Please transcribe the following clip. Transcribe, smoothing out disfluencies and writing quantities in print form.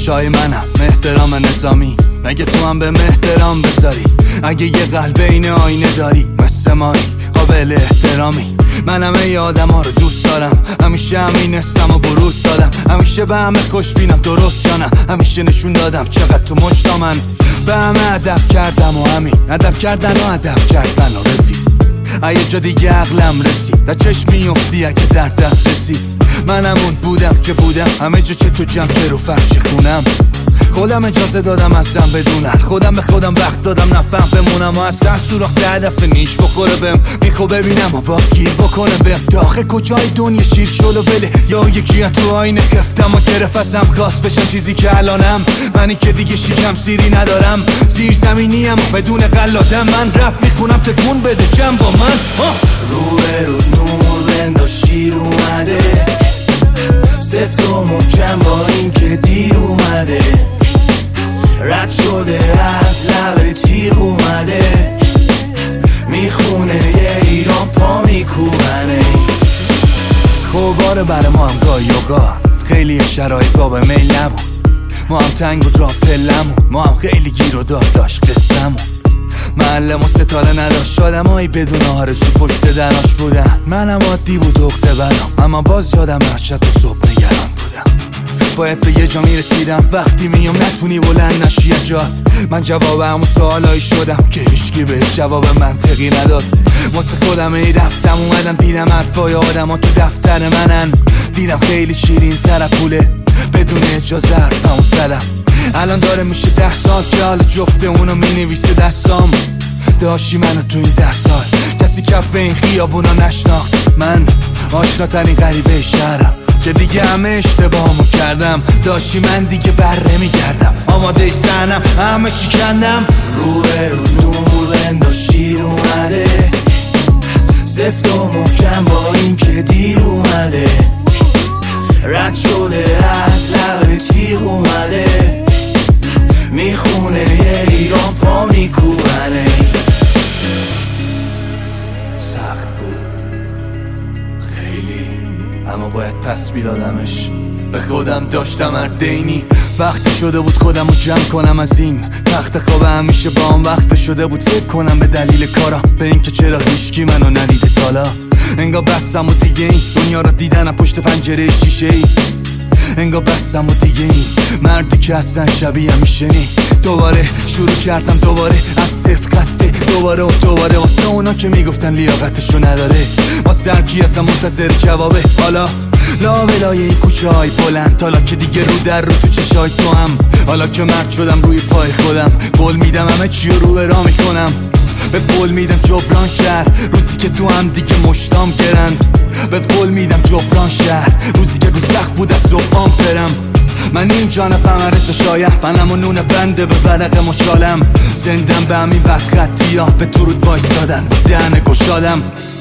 چای منم احترام نظامی، مگه تو هم به احترام بذاری؟ اگه یه قلب این آینه داری مثل مایی قابل احترامی. منم ای آدم ها رو دوست دارم، همیشه همینستم و بروز دادم، همیشه به همه خوش بینم درست یا نه، همیشه نشون دادم چقدر تو مشتا من به همه ادب کردم و همین ادب کردن و ادب کردن و رفیق. یه جا دیگه عقلم رسید در چشم میفتی اگه در دست رسید. منم اون بودم که بودم همه جا که تو جمع که رو فرش خونم. خودم اجازه دادم ازم بدونن، خودم به خودم وقت دادم نفهم بمونم و از سر سوراخ 10 دفعه نیش بخوره بهم. میخو ببینم و باز گیر بکنه بهم. داخل کجای دنیا شیر شلو وله یا یکی از تو آینه خفتم و گرفت ازم خواست بشم چیزی که الانم. منی که دیگه شیکم سیری ندارم، زیر زمینیم بدون قلادم. من رپ میخونم تکون بده جمع با من. رو به رو نور بنداز شیر اومده، سفت و محکم با این که دیر اومده، رد شده از لب تیغ اومده، میخونه یه ایران پا میکوبنه. خوباره برای ما هم گاه یوگا، خیلی شرایط باب میل نبود، ما هم تنگ بود را پلمون، ما هم خیلی گیر و داشت قصمون. معلم و ستاره نداشت، آدمایی بدون آرزو پشت دراش بودن. منم عادی بود اخته برام، اما باز یادم رفت شب و صبح نگران بودم. باید به یه جا میرسیدم وقتی میام نتونی بلند نشی جات. من جواب همون سوالایی شدم که هیچکی بهش جواب منطقی نداد. واسه خودم ای رفتم اومدم دیدم حرفای آدما تو دفتر منن، دیدم خیلی شیرین تر پوله بدون اجازه حرفمو زدم. الان داره میشه 10 سال که حال جفته اونو مینویسه دستام. داشتی منو تو این 10 سال کسی کف این خیابونا نشناخت. من آشناترین غریبه شهرم که دیگه همه اشتباهمو کردم. داشتی من دیگه بره میگردم، آماده سنم همه چی کندم. رو به رو نور بنداز شیر اومده، سفت و محکم با این که دیر اومده، رد شده از لب تیغ اومده، میخونه یه ایران پا میکوبنه. سخت بود خیلی، اما باید پس میدادمش. به خودم داشتم اردینی، وقتی شده بود خودم رو جمع کنم از این تخت خواب. همیشه با هم وقت شده بود فکر کنم به دلیل کارم، به اینکه چرا هیچکی منو ندیده تالا. انگار بستم و دیگه این دنیا رو دیدنم پشت پنجره شیشه ای. انگار بستم و دیگه این مردی که اصلا شبیه میشه نی. دوباره شروع کردم دوباره از صفر قصده، دوباره و دوباره واسه اونا که میگفتن لیاقتشو نداره، واسه هر کی اصلا منتظر جوابه. حالا لابلای این کوچه های بلند، حالا که دیگه رو در رو تو چشای تو هم، حالا که مرد شدم روی پای خودم، قول میدم همه چی رو به راه میکنم. بهت قول میدم جبران شهر روزی که تو هم دیگه مشتام گرند. بهت قول میدم جبران شهر روزی که رو سخت بود از صبحام برم. من این جانبم عرض شایه منم و نون بنده به ورق مچالم. زندم به همین بدخطی ها به تو رود وایستادن دهن گشادم.